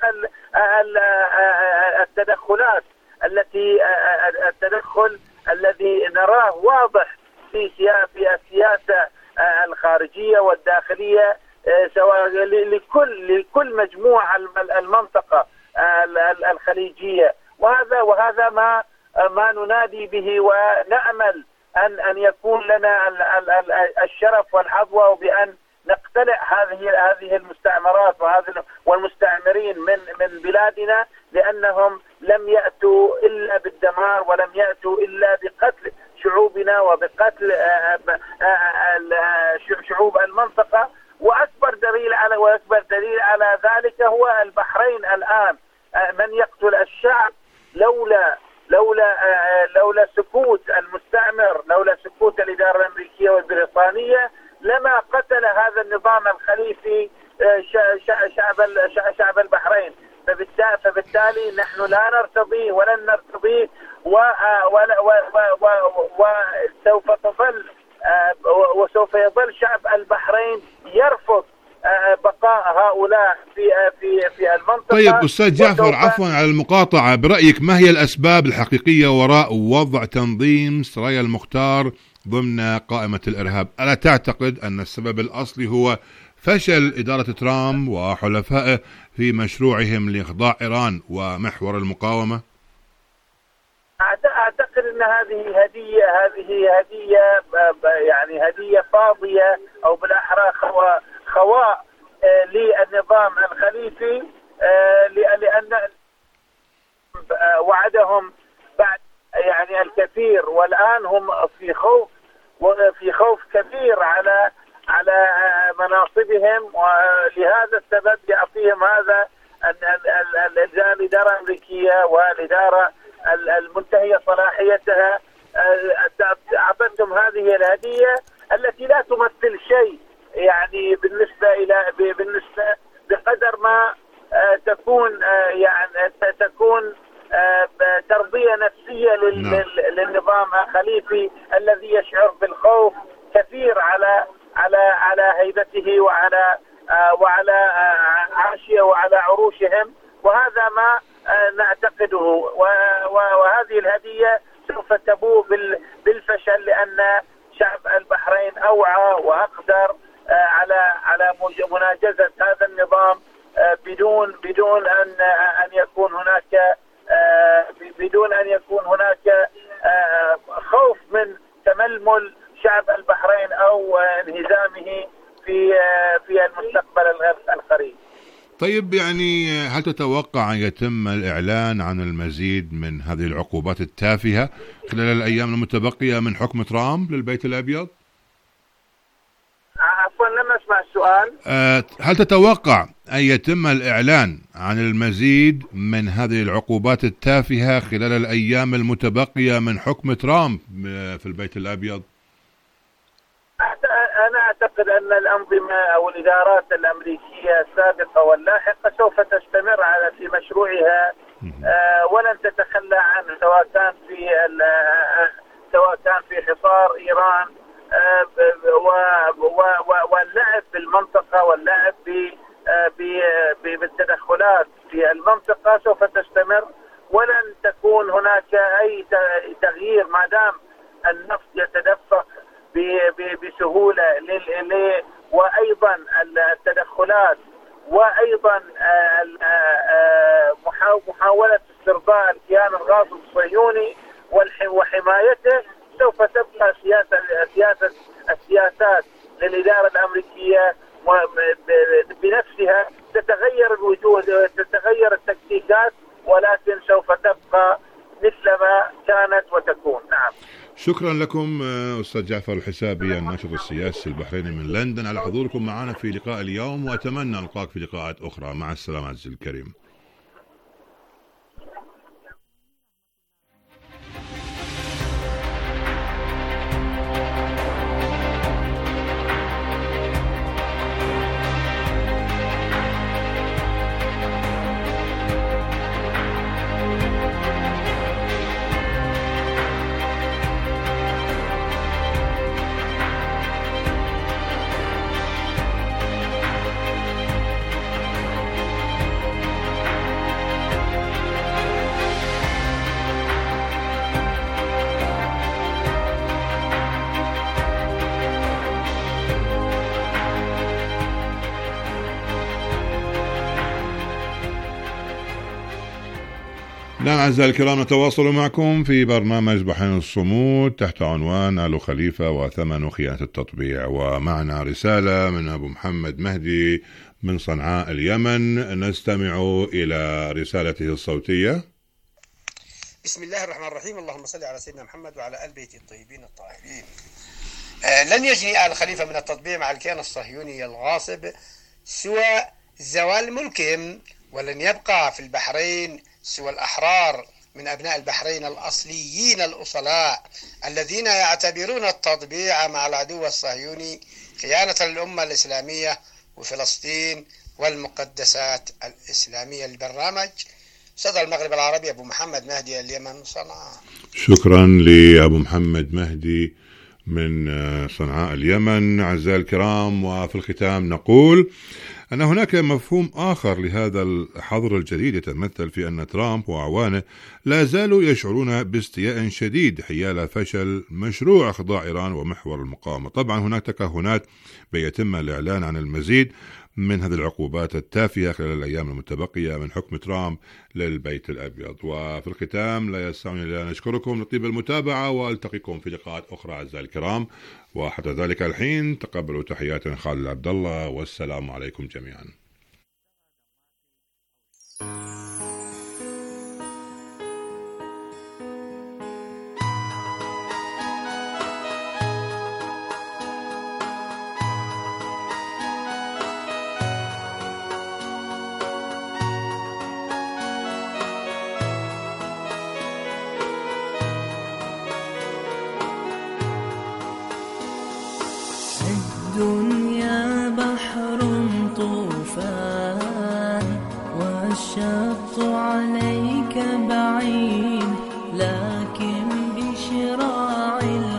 التدخلات التي التدخل الذي نراه واضح في في السياسة الخارجية والداخلية سواء لكل لكل مجموعة المنطقة الخليجية. وهذا وهذا ما ما ننادي به، ونأمل أن أن يكون لنا الشرف والحظوة بأن نقتلع هذه هذه المستعمرات وهذه والمستعمرين من من بلادنا، لأنهم لم يأتوا إلا بالدمار ولم يأتوا إلا بقتل شعوبنا وبقتل شعوب المنطقة. وأكبر دليل على وأكبر دليل على ذلك هو البحرين الآن. من يقتل الشعب لولا لولا لولا سكوت المستعمر، لولا سكوت الإدارة الأمريكية والبريطانية، لما قتل هذا النظام الخليفي شعب شعب البحرين. فبالتالي نحن لا نرتضيه ولن نرتضيه، وسوف تظل وسوف يظل شعب البحرين يرفض بقاء هؤلاء في في في المنطقة. طيب أستاذ جعفر، عفوا على المقاطعة، برأيك ما هي الأسباب الحقيقية وراء وضع تنظيم سرايا المختار ضمن قائمة الإرهاب؟ ألا تعتقد أن السبب الأصلي هو فشل إدارة ترامب وحلفائه في مشروعهم لإخضاع إيران ومحور المقاومة؟ أعتقد أن هذه هدية هذه هدية يعني هدية فاضية، أو بالأحرى خواء للنظام الخليفي، لأن وعدهم بعد يعني الكثير، والآن هم في خوف وفي خوف كبير على على مناصبهم. ولهذا السبب يعطيهم هذا الإدارة الأمريكية والإدارة المنتهية صلاحيتها، أعطتهم هذه الهدية التي لا تمثل شيء يعني بالنسبة إلى بالنسبة بقدر ما تكون يعني تكون تربية نفسية للنظام الخليفي الذي يشعر بالخوف كثير على على على هيبته وعلى وعلى عرشه وعلى عروشهم. وهذا ما نعتقده، وهذه الهدية سوف تبوء بالفشل، لأن شعب البحرين أوعى وأقدر على على مناجزة هذا النظام بدون بدون أن أن يكون هناك بدون أن يكون هناك خوف من تململ شعب البحرين أو انهزامه في في المستقبل القريب. طيب، يعني هل تتوقع أن يتم الإعلان عن المزيد من هذه العقوبات التافهة خلال الأيام المتبقية من حكم ترامب للبيت الأبيض؟ عفوا لم أسمع السؤال. هل تتوقع أن يتم الإعلان عن المزيد من هذه العقوبات التافهة خلال الأيام المتبقية من حكم ترامب في البيت الأبيض؟ أعتقد أن الأنظمة أو الإدارات الأمريكية السابقة واللاحقة سوف تستمر على في مشروعها ولن تتخلى عنه، سواء كان في سواء كان في حصار إيران واللعب بالمنطقة واللعب بالتدخلات في المنطقة سوف تستمر، ولن تكون هناك أي تغيير ما دام النفط يتدفق بسهولة، وأيضا التدخلات وأيضا محاولة استرضاء الكيان الغاصب الصهيوني وحمايته سوف تبقى سياسة سياسة السياسات للإدارة الأمريكية بنفسها. تتغير الوجوه، تتغير التكتيكات، ولكن سوف تبقى مثلما كانت وتكون. نعم. شكرا لكم أستاذ جعفر الحسابي الناشط السياسي البحريني من لندن على حضوركم معنا في لقاء اليوم، وأتمنى ألقاك في لقاءات أخرى. مع السلامة عزيزي الكريم. نعم أعزائي الكرام، نتواصل معكم في برنامج بحرين الصمود تحت عنوان آل خليفة وثمن خيانة التطبيع، ومعنا رسالة من أبو محمد مهدي من صنعاء اليمن. نستمع إلى رسالته الصوتية. بسم الله الرحمن الرحيم، اللهم صل على سيدنا محمد وعلى آل بيته الطيبين الطاهرين. آه لن يجني آل خليفة من التطبيع مع الكيان الصهيوني الغاصب سوى زوال ملكهم، ولن يبقى في البحرين سوى الأحرار من أبناء البحرين الأصليين الأصلاء الذين يعتبرون التطبيع مع العدو الصهيوني خيانة للأمة الإسلامية وفلسطين والمقدسات الإسلامية. البرنامج صدى المغرب العربي، أبو محمد مهدي، اليمن، صنعاء. شكرا لأبو محمد مهدي من صنعاء اليمن. أعزائي الكرام، وفي الختام نقول أن هناك مفهوم آخر لهذا الحظر الجديد يتمثل في أن ترامب وأعوانه لا زالوا يشعرون باستياء شديد حيال فشل مشروع إخضاع إيران ومحور المقاومة. طبعا هناك تكهنات بيتم الإعلان عن المزيد من هذه العقوبات التافهة خلال الأيام المتبقية من حكم ترامب للبيت الأبيض. وفي الختام لا يسعني إلا أن أشكركم لطيب المتابعة، وألتقيكم في لقاءات أخرى أعزائي الكرام، وحتى ذلك الحين تقبلوا تحيات خالد عبد الله، والسلام عليكم جميعا. الدنيا بحر طوفان والشط عليك بعيد، لكن بشراع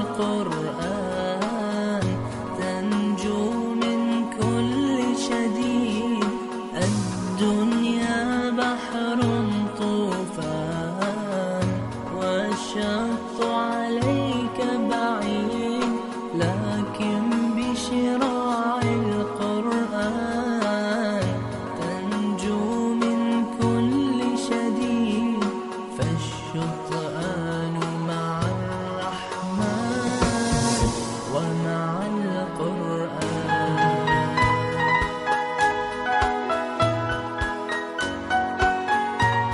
القرآن تنجو من كل شديد. الدنيا بحر طوفان والشط عليك بعيد، لكن بشراع القرآن تنجو من كل شديد. فالشطآن مع الرحمن ومع القرآن.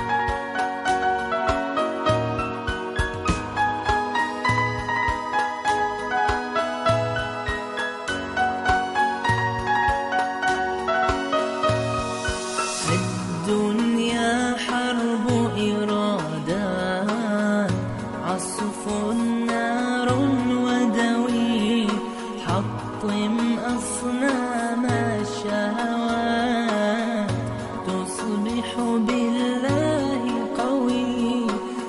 تصبح بالله قوي.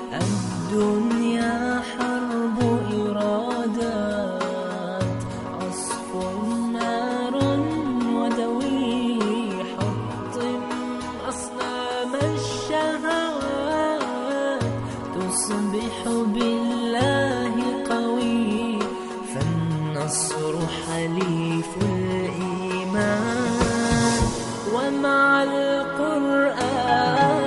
الدنيا حرب إرادات، عصف نار ودوي. حطم أصنام الشهوات، تصبح بالله قوي. فالنصر حليف الإيمان ومع القرآن.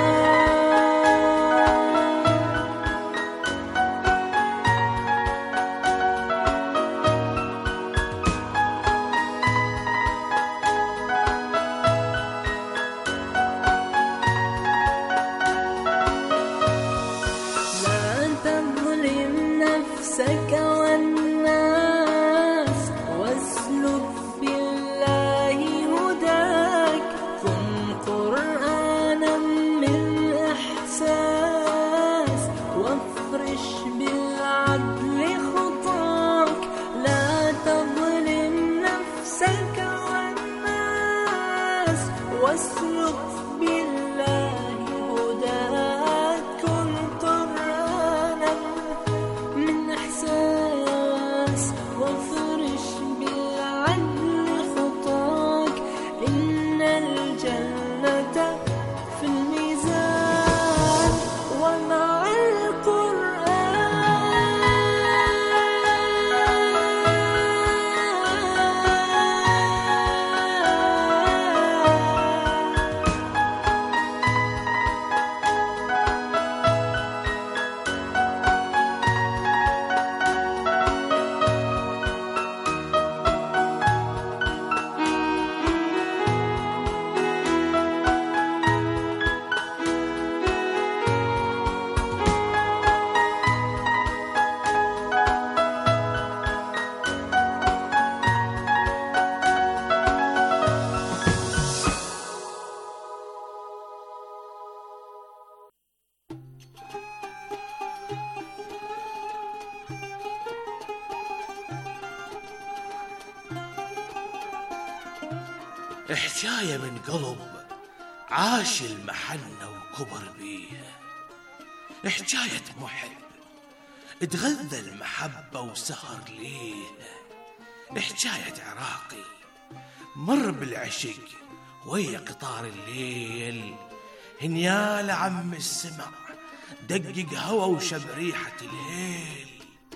لا تظلم نفسك والناس، واسلك بالله هداك. كن قرآنا من إحساس، وافرش بالعدل خطاك. لا تظلم نفسك والناس، واسلك بالله هداك. كن قرآنا من إحساس، وافرش بالعدل خطاك. إن الجنة في الميزان ومع حكاية من قلب عاش المحنة وكبر بيه. حكاية محب اتغذى المحبة وسهر ليه. حكاية عراقي مر بالعشق ويا قطار الليل. هنيال عم السمع دقق هوا وشب ريحة الهيل.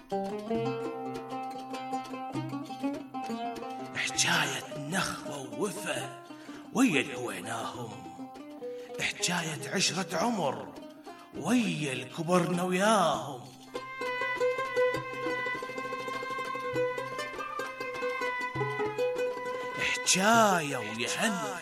حكاية نخوة ووفا ويا الهويناهم. حكاية عشرة عمر ويا الكبرنا وياهم. حكاية ويهنى.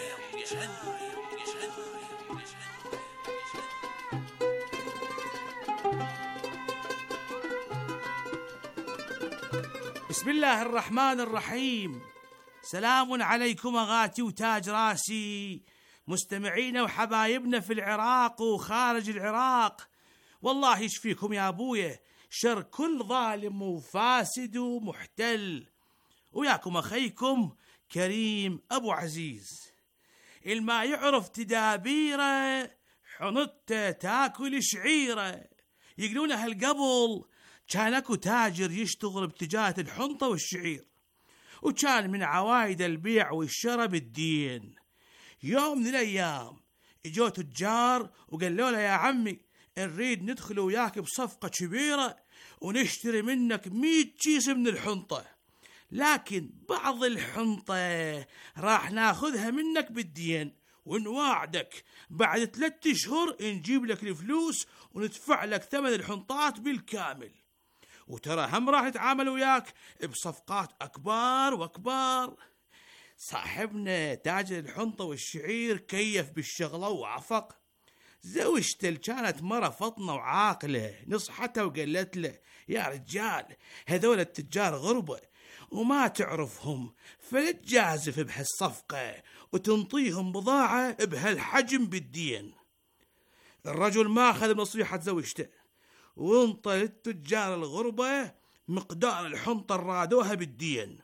بسم الله الرحمن الرحيم. سلام عليكم أغاتي وتاج راسي، مستمعينا وحبايبنا في العراق وخارج العراق. والله يشفيكم يا أبويا شر كل ظالم وفاسد ومحتل. وياكم أخيكم كريم أبو عزيز. الما يعرف تدابيره حنطة تاكل شعيره. يقولونها القبل كان اكو تاجر يشتغل بتجارة الحنطة والشعير، وكان من عوايد البيع والشراء بالدين. يوم من الأيام اجوا تجار وقالوا له يا عمي نريد ندخل وياك بصفقة كبيرة ونشتري منك مية كيس من الحنطة، لكن بعض الحنطة راح ناخذها منك بالدين، ونوعدك بعد ثلاثة شهور نجيب لك الفلوس وندفع لك ثمن الحنطات بالكامل. وترى هم راح نتعامل وياك بصفقات أكبر وأكبر. صاحبنا تاجر الحنطة والشعير كيف بالشغلة وعفق. زوجته كانت مرة فطنة وعاقلة نصحته وقالت له يا رجال هذول التجار غربة وما تعرفهم، فلا تجازف بهالصفقة وتنطيهم بضاعة بهالحجم بالدين. الرجل ما أخذ بنصيحة زوجته وانطى للتجار الغربة مقدار الحنطة الرادوها بالدين،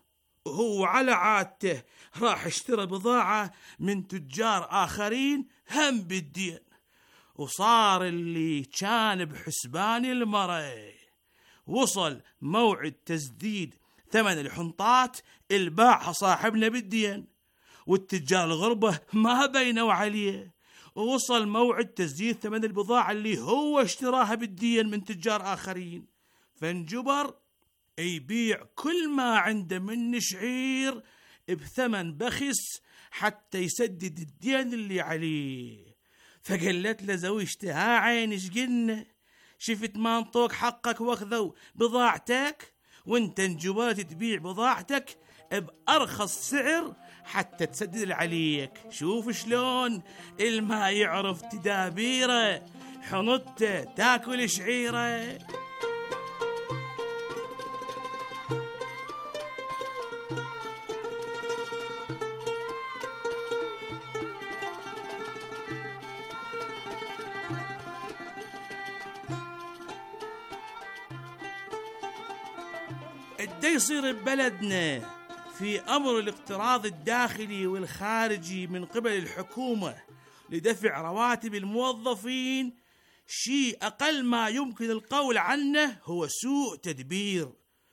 وهو على عادته راح اشترى بضاعة من تجار آخرين هم بالدين، وصار اللي كان بحسبان المرة. وصل موعد تسديد ثمن الحنطات الباعها صاحبنا بالدين، والتجار الغربة ما بينوا عليه. ووصل موعد تسديد ثمن البضاعة اللي هو اشتراها بالدين من تجار آخرين، فانجبر يبيع كل ما عنده من شعير بثمن بخس حتى يسدد الدين اللي عليه. فقالت له زوجتها عين شقلنا، شفت ما انطوك حقك واخذوا بضاعتك، وانت انجبرت تبيع بضاعتك بأرخص سعر حتى تسدد اللي عليك. شوف شلون الما يعرف تدابيره، حنطته تاكل شعيره. الدي يصير ببلدنا في أمر الاقتراض الداخلي والخارجي من قبل الحكومة لدفع رواتب الموظفين شيء أقل ما يمكن القول عنه هو سوء تدبير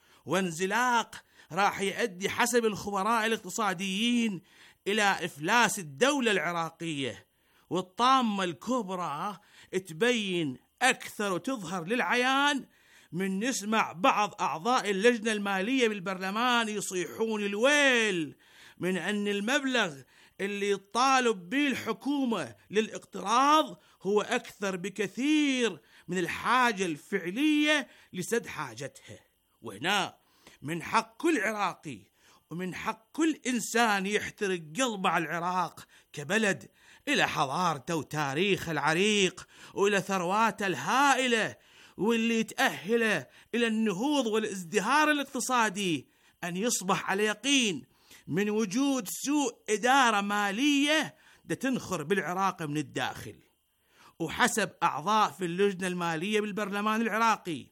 وانزلاق راح يؤدي حسب الخبراء الاقتصاديين إلى إفلاس الدولة العراقية. والطامة الكبرى تبين أكثر وتظهر للعيان من نسمع بعض أعضاء اللجنة المالية بالبرلمان يصيحون الويل من أن المبلغ اللي يطالب به الحكومة للاقتراض هو أكثر بكثير من الحاجة الفعلية لسد حاجتها. وهنا من حق كل عراقي ومن حق كل إنسان يحترق قلبه على العراق كبلد إلى حضارته وتاريخه العريق وإلى ثرواته الهائلة واللي يتأهله إلى النهوض والازدهار الاقتصادي، أن يصبح على يقين من وجود سوء إدارة مالية دا تنخر بالعراق من الداخل. وحسب أعضاء في اللجنة المالية بالبرلمان العراقي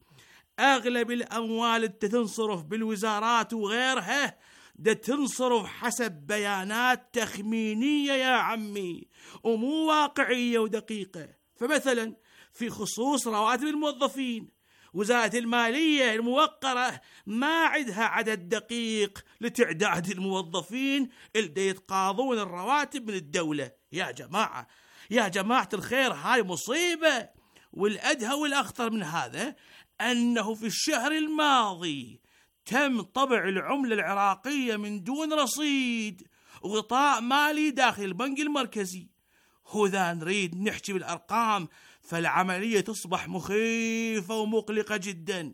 أغلب الأموال اللي تنصرف بالوزارات وغيرها دا تنصرف حسب بيانات تخمينية يا عمي ومو واقعية ودقيقة. فمثلا في خصوص رواتب الموظفين، وزارة المالية الموقرة ما عندها عدد دقيق لتعداد الموظفين اللي يتقاضون الرواتب من الدولة. يا جماعة يا جماعة الخير، هاي مصيبة. والأدهى والأخطر من هذا أنه في الشهر الماضي تم طبع العملة العراقية من دون رصيد وغطاء مالي داخل البنك المركزي. وإذا نريد نحكي بالأرقام فالعملية تصبح مخيفة ومقلقة جدا.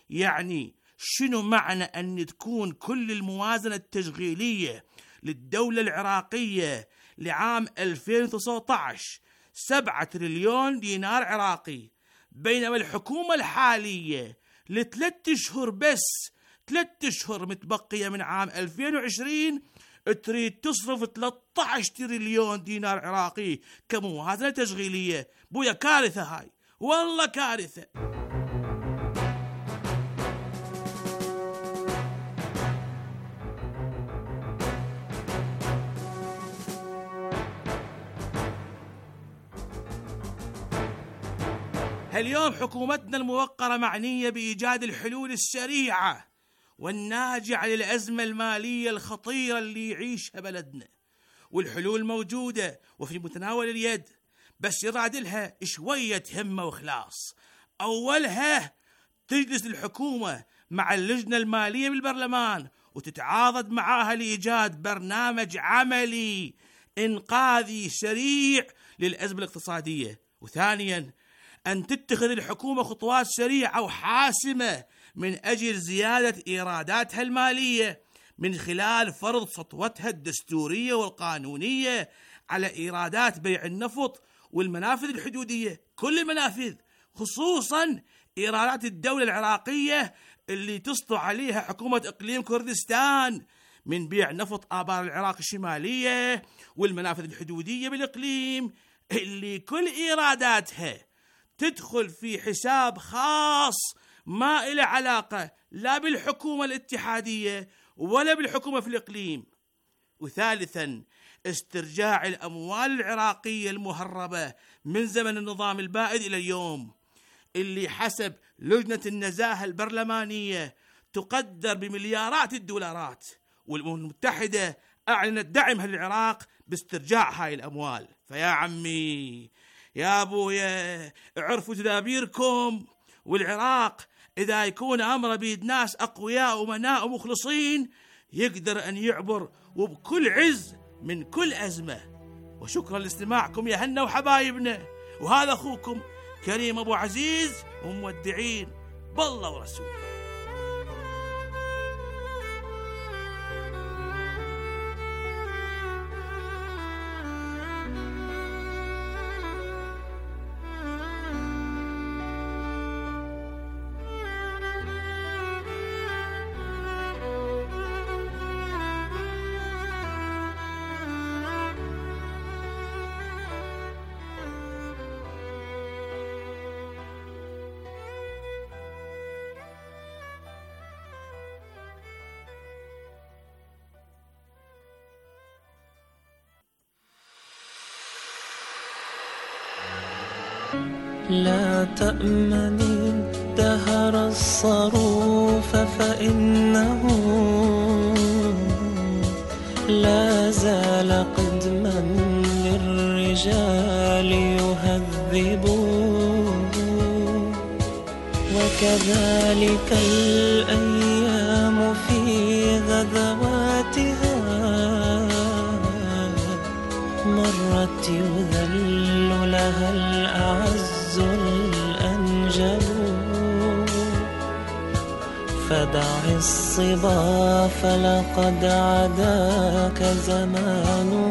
يعني شنو معنى أن تكون كل الموازنة التشغيلية للدولة العراقية لعام ألفين وتسعة عشر سبعة تريليون دينار عراقي، بينما الحكومة الحالية لثلاث أشهر بس ثلاث أشهر متبقية من عام ألفين وعشرين تريد تصرف ثلاثة عشر تريليون دينار عراقي كموازنة تشغيلية. بويا كارثة هاي، والله كارثة. اليوم حكومتنا الموقرة معنية بإيجاد الحلول السريعة والناجعة للأزمة المالية الخطيرة اللي يعيشها بلدنا، والحلول موجودة وفي متناول اليد، بس يراد لها شوية همة وخلاص. أولها تجلس الحكومة مع اللجنة المالية بالبرلمان وتتعاضد معاها لإيجاد برنامج عملي إنقاذي سريع للأزمة الاقتصادية. وثانيا أن تتخذ الحكومة خطوات سريعة وحاسمة من أجل زيادة إيراداتها المالية من خلال فرض سطوتها الدستورية والقانونية على إيرادات بيع النفط والمنافذ الحدودية، كل المنافذ، خصوصا إيرادات الدولة العراقية اللي تسطو عليها حكومة إقليم كردستان من بيع نفط آبار العراق الشمالية والمنافذ الحدودية بالإقليم، اللي كل إيراداتها تدخل في حساب خاص ما إلى علاقة لا بالحكومة الاتحادية ولا بالحكومة في الإقليم. وثالثا استرجاع الأموال العراقية المهربة من زمن النظام البائد إلى اليوم، اللي حسب لجنة النزاهة البرلمانية تقدر بمليارات الدولارات، والأمم المتحدة أعلنت دعمها للعراق باسترجاع هاي الأموال. فيا عمي يا أبويا اعرفوا تدابيركم، والعراق إذا يكون أمره بيد ناس أقوياء ومناء ومخلصين يقدر أن يعبر وبكل عز من كل أزمة. وشكرا لاستماعكم يا هنا وحبايبنا، وهذا أخوكم كريم أبو عزيز، ومودعين بالله ورسوله. لا تأمني الدهر الصروف فإنه لا زال قدما للرجال يهذب، وكذلك الأيام في غدواتها مرت يذل لها الأعز الأنجب. فدع الصبا فلقد عداك زمانه،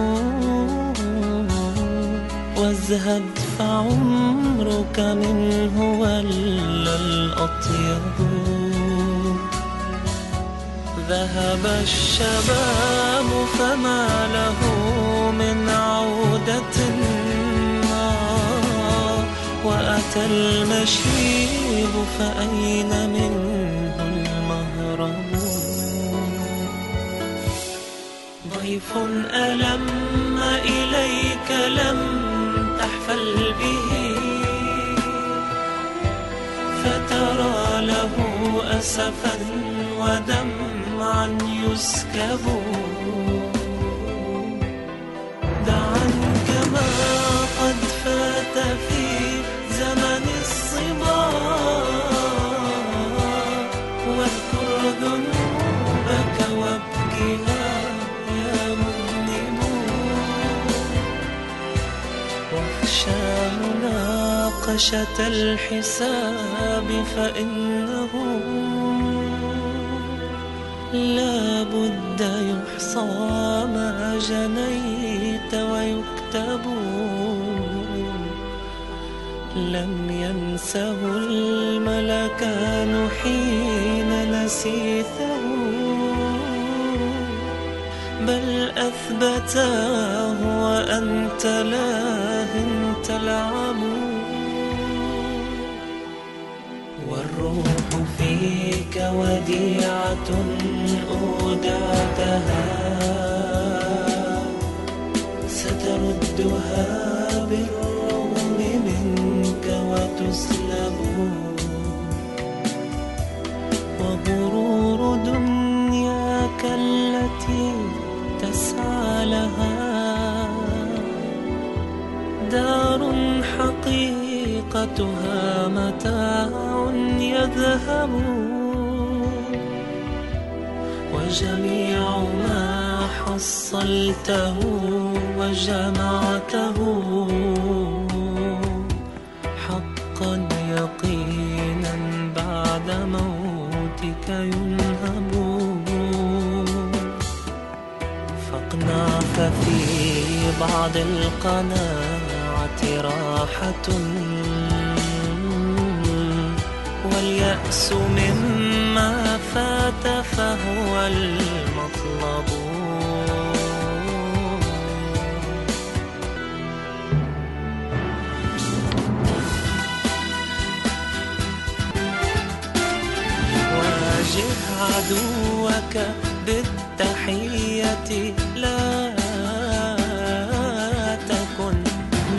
وازهد فعمرك منه ولا الأطيب. ذهب الشباب فما له من عودة، وأتى المشيب فأين منه المهرب. ضيف ألم إليك لم تحفل به، فترى له أسفا ودمعا يسكب. دعا كما قد فات في زمن الصبا، واذكر ذنوبك وابكها يا مذنب. واخشى مناقشة الحساب فإنه لا بد يحصى ما جنيت ويكتب. لم ينسه الملكان حين نسيته، بل أثبتاه وأنت لاه تلعب. والروح فيك وديعة أودعتها، ستردها بالرغم منك وتسلب. وغرور دنياك التي تسعى لها دار حقيقتها متاع يذهب. وجميع ما حصلته وجمعته حقا يقينا بعد موتك ينهب. فاقنع ففي بعض القناعة راحة، واليأس مما فات فهو المطلب. واجه عدوك بالتحية لا